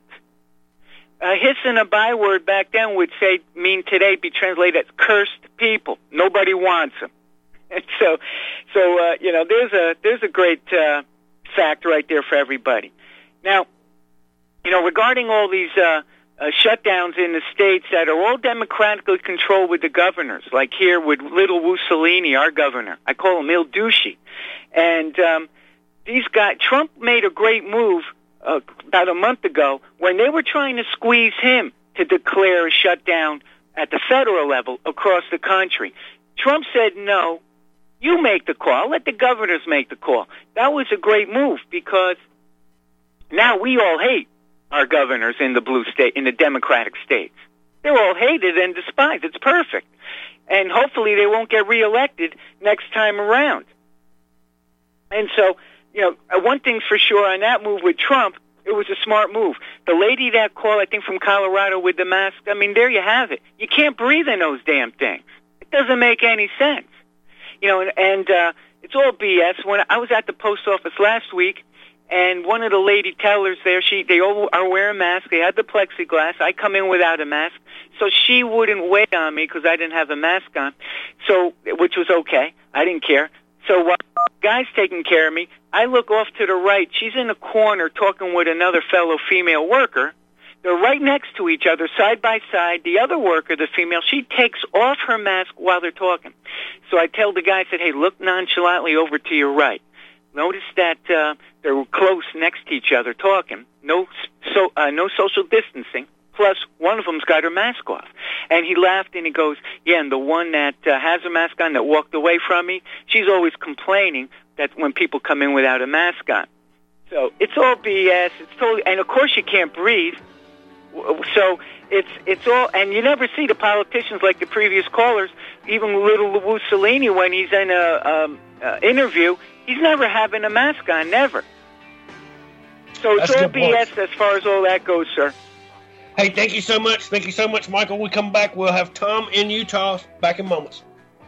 A hiss and a byword back then would say, mean today, be translated as cursed people. Nobody wants them. And so, so uh, you know, there's a there's a great uh, fact right there for everybody. Now, you know, regarding all these uh, uh, shutdowns in the states that are all democratically controlled with the governors, like here with little Mussolini, our governor. I call him Il Duce. And um, these guys, Trump made a great move uh, about a month ago when they were trying to squeeze him to declare a shutdown at the federal level across the country. Trump said, no, you make the call. Let the governors make the call. That was a great move because now we all hate our governors in the blue state, in the Democratic states. They're all hated and despised. It's perfect. And hopefully they won't get reelected next time around. And so, you know, one thing's for sure on that move with Trump, it was a smart move. The lady that called, I think from Colorado with the mask, I mean, there you have it. You can't breathe in those damn things. It doesn't make any sense. You know, and, and uh, it's all B S. When I was at the post office last week, and one of the lady tellers there, she they all are wearing masks. They had the plexiglass. I come in without a mask, so she wouldn't wait on me because I didn't have a mask on, so which was okay. I didn't care. So while the guy's taking care of me, I look off to the right. She's in a corner talking with another fellow female worker. They're right next to each other, side by side. The other worker, the female, she takes off her mask while they're talking. So I tell the guy, I said, hey, look nonchalantly over to your right. Notice that uh, they're close next to each other talking. No, so, uh, no social distancing. Plus, one of them's got her mask off. And he laughed and he goes, yeah, and the one that uh, has a mask on that walked away from me, she's always complaining that when people come in without a mask on. So it's all B S. It's totally, and of course you can't breathe. So it's it's all, and you never see the politicians like the previous callers. Even little Mussolini, when he's in a um, uh, interview, he's never having a mask on, never. So it's That's all B S as far as all that goes, sir. Hey, thank you so much. Thank you so much, Michael. We come back, we'll have Tom in Utah back in moments.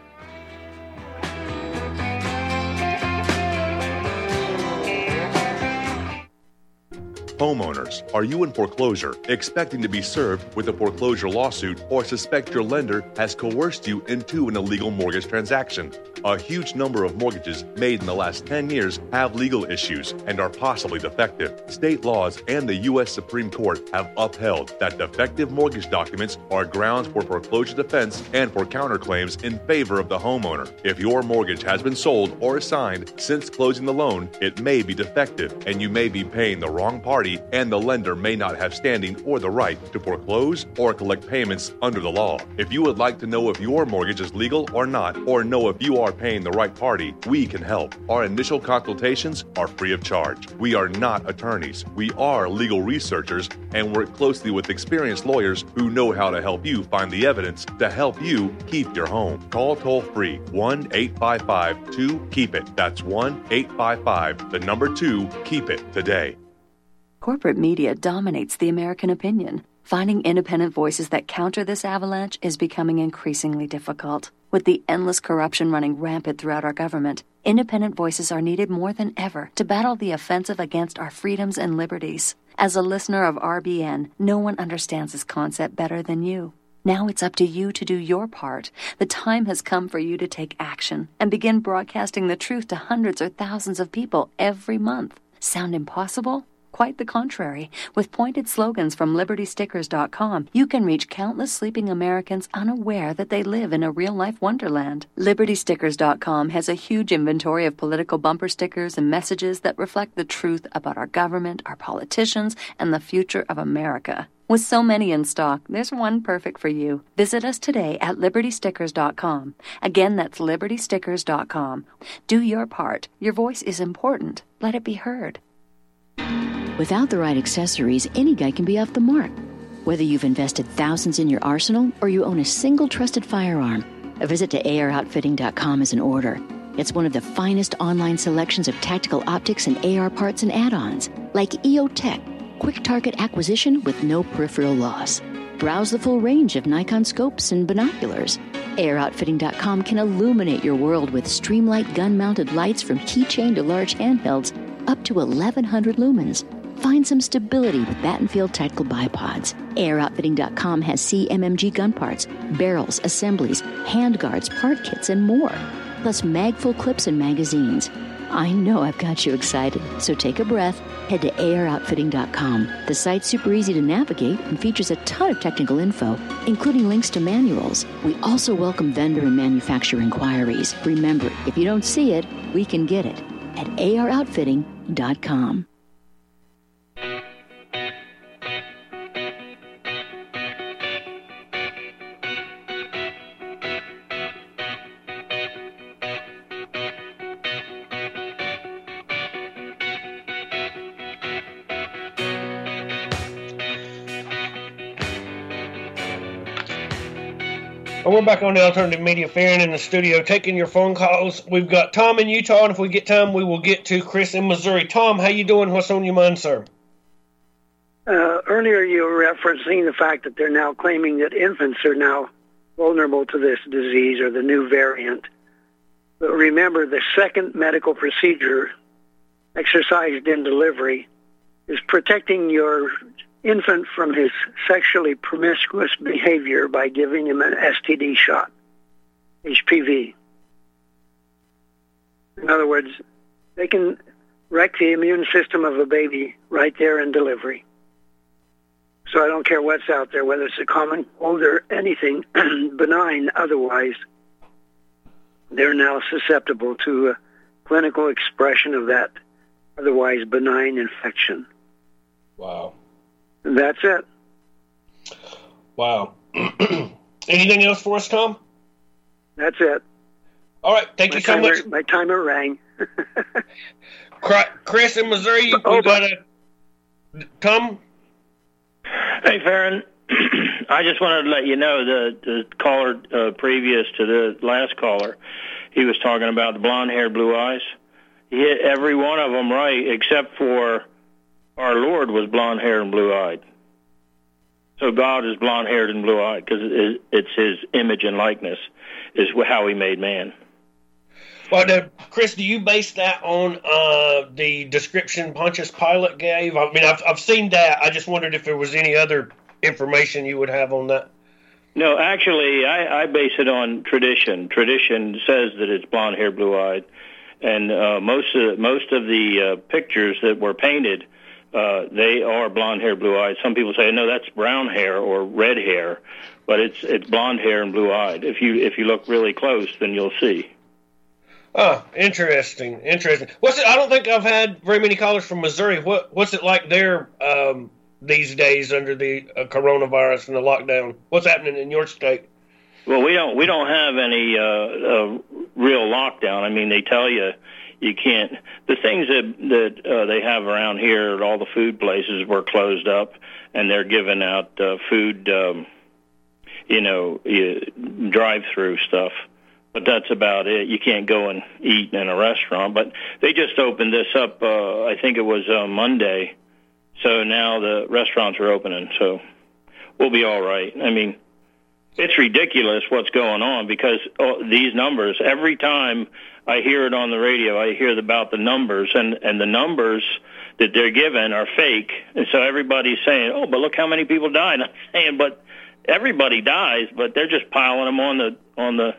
Homeowners, are you in foreclosure, expecting to be served with a foreclosure lawsuit, or suspect your lender has coerced you into an illegal mortgage transaction? A huge number of mortgages made in the last ten years have legal issues and are possibly defective. State laws and the U S Supreme Court have upheld that defective mortgage documents are grounds for foreclosure defense and for counterclaims in favor of the homeowner. If your mortgage has been sold or assigned since closing the loan, it may be defective and you may be paying the wrong party, and the lender may not have standing or the right to foreclose or collect payments under the law. If you would like to know if your mortgage is legal or not, or know if you are paying the right party, we can help. Our initial consultations are free of charge. We are not attorneys. We are legal researchers and work closely with experienced lawyers who know how to help you find the evidence to help you keep your home. Call toll-free one eight five five two keep it. That's one eight five five, the number two, keep it today. Corporate media dominates the American opinion. Finding independent voices that counter this avalanche is becoming increasingly difficult. With the endless corruption running rampant throughout our government, independent voices are needed more than ever to battle the offensive against our freedoms and liberties. As a listener of R B N, no one understands this concept better than you. Now it's up to you to do your part. The time has come for you to take action and begin broadcasting the truth to hundreds or thousands of people every month. Sound impossible? Quite the contrary. With pointed slogans from Liberty Stickers dot com, you can reach countless sleeping Americans unaware that they live in a real-life wonderland. Liberty Stickers dot com has a huge inventory of political bumper stickers and messages that reflect the truth about our government, our politicians, and the future of America. With so many in stock, there's one perfect for you. Visit us today at Liberty Stickers dot com. Again, that's Liberty Stickers dot com. Do your part. Your voice is important. Let it be heard. Without the right accessories, any guy can be off the mark. Whether you've invested thousands in your arsenal or you own a single trusted firearm, a visit to A R outfitting dot com is in order. It's one of the finest online selections of tactical optics and A R parts and add-ons, like E O Tech, quick target acquisition with no peripheral loss. Browse the full range of Nikon scopes and binoculars. A R outfitting dot com can illuminate your world with Streamlight gun-mounted lights from keychain to large handhelds up to eleven hundred lumens. Find some stability with Battenfield Tactical Bipods. A R outfitting dot com has C M M G gun parts, barrels, assemblies, handguards, part kits, and more. Plus mag-full clips and magazines. I know I've got you excited, so take a breath. Head to A R outfitting dot com. The site's super easy to navigate and features a ton of technical info, including links to manuals. We also welcome vendor and manufacturer inquiries. Remember, if you don't see it, we can get it at A R outfitting dot com. We're back on the Alternative Media Farron in the studio taking your phone calls. We've got Tom in Utah, and if we get time, we will get to Chris in Missouri. Tom, how you doing? What's on your mind, sir? Uh, earlier you were referencing the fact that they're now claiming that infants are now vulnerable to this disease or the new variant. But remember, the second medical procedure, exercised in delivery is protecting your infant from his sexually promiscuous behavior by giving him an S T D shot, H P V. In other words, they can wreck the immune system of a baby right there in delivery. So I don't care what's out there, whether it's a common cold or anything benign otherwise, they're now susceptible to a clinical expression of that otherwise benign infection. Wow. And that's it. Wow. Anything else for us, Tom? That's it. All right. Thank my you so timer, much. My timer rang. Chris in Missouri, you oh, got a... Tom? Hey, Farron. I just wanted to let you know the, the caller uh, previous to the last caller, he was talking about the blonde hair, blue eyes. He hit every one of them right, except for our Lord was blonde hair and blue eyed. So God is blonde haired and blue eyed because it, it's his image and likeness is how he made man. Well, now, Chris, do you base that on uh, the description Pontius Pilate gave? I mean, I've, I've seen that. I just wondered if there was any other information you would have on that. No, actually, I, I base it on tradition. Tradition says that it's blonde hair, blue eyed, and uh, most of most of the uh, pictures that were painted, uh, they are blonde hair, blue eyed. Some people say no, that's brown hair or red hair, but it's it's blonde hair and blue eyed. If you if you look really close, then you'll see. Oh, interesting, interesting. What's it? I don't think I've had very many callers from Missouri. What what's it like there um, these days under the uh, coronavirus and the lockdown? What's happening in your state? Well, we don't we don't have any uh, uh, real lockdown. I mean, they tell you you can't. The things that that uh, they have around here, all the food places were closed up, and they're giving out uh, food, um, you know, uh, drive-through stuff. But that's about it. You can't go and eat in a restaurant. But they just opened this up, uh, I think it was uh, Monday. So now the restaurants are opening. So we'll be all right. I mean, it's ridiculous what's going on because oh, these numbers, every time I hear it on the radio, I hear about the numbers. And, and the numbers that they're given are fake. And so everybody's saying, oh, but look how many people died. I'm saying, but everybody dies, but they're just piling them on the on the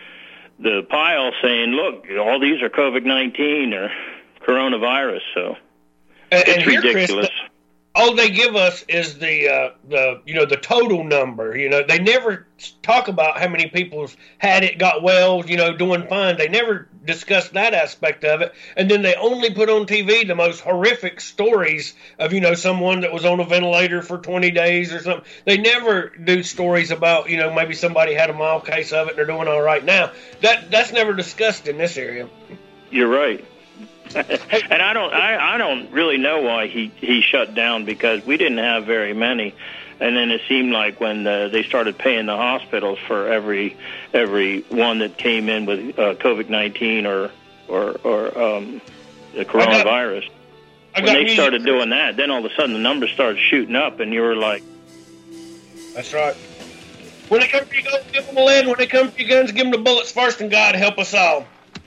the pile saying, look, all these are COVID nineteen or coronavirus, so and, it's and here, ridiculous. Chris, all they give us is the, uh, the you know, the total number. You know, they never talk about how many people had it, got well, you know, doing fine. They never discuss that aspect of it. And then they only put on T V the most horrific stories of, you know, someone that was on a ventilator for twenty days or something. They never do stories about, you know, maybe somebody had a mild case of it and they're doing all right now. That That's never discussed in this area. You're right. And I don't, I, I don't really know why he, he shut down because we didn't have very many, and then it seemed like when the, they started paying the hospitals for every every one that came in with uh, COVID nineteen or or or um, the coronavirus. I got, I got when they music. started doing that, then all of a sudden the numbers started shooting up, and you were like, "That's right." When it comes to your guns, give them a lead. When it comes to your guns, give them the bullets first, and God help us all.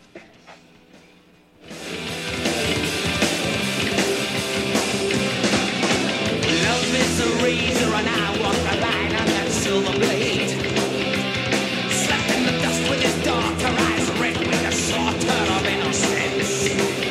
A razor and I walk the line on that silver blade. Slept in the dust with his daughter, eyes red with a slaughter of innocence.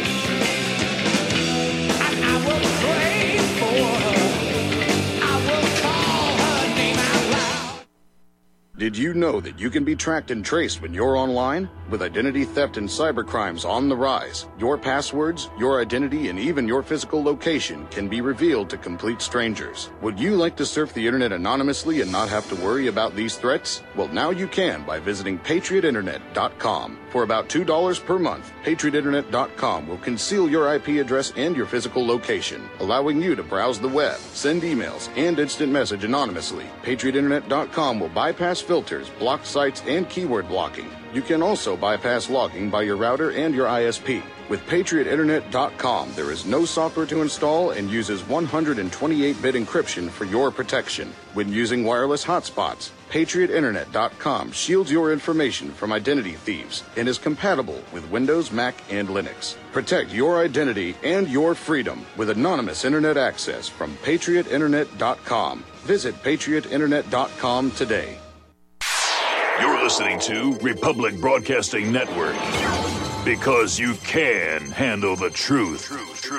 And I will pray for her. I will call her name out loud. Did you know that you can be tracked and traced when you're online? With identity theft and cybercrimes on the rise, your passwords, your identity, and even your physical location can be revealed to complete strangers. Would you like to surf the internet anonymously and not have to worry about these threats? Well, now you can by visiting patriot internet dot com. For about two dollars per month, patriot internet dot com will conceal your I P address and your physical location, allowing you to browse the web, send emails, and instant message anonymously. patriot internet dot com will bypass filters, block sites, and keyword blocking. You can also bypass logging by your router and your I S P. With Patriot Internet dot com, there is no software to install and uses one hundred twenty-eight bit encryption for your protection. When using wireless hotspots, Patriot Internet dot com shields your information from identity thieves and is compatible with Windows, Mac, and Linux. Protect your identity and your freedom with anonymous Internet access from Patriot Internet dot com. Visit Patriot Internet dot com today. You're listening to Republic Broadcasting Network, because you can handle the truth.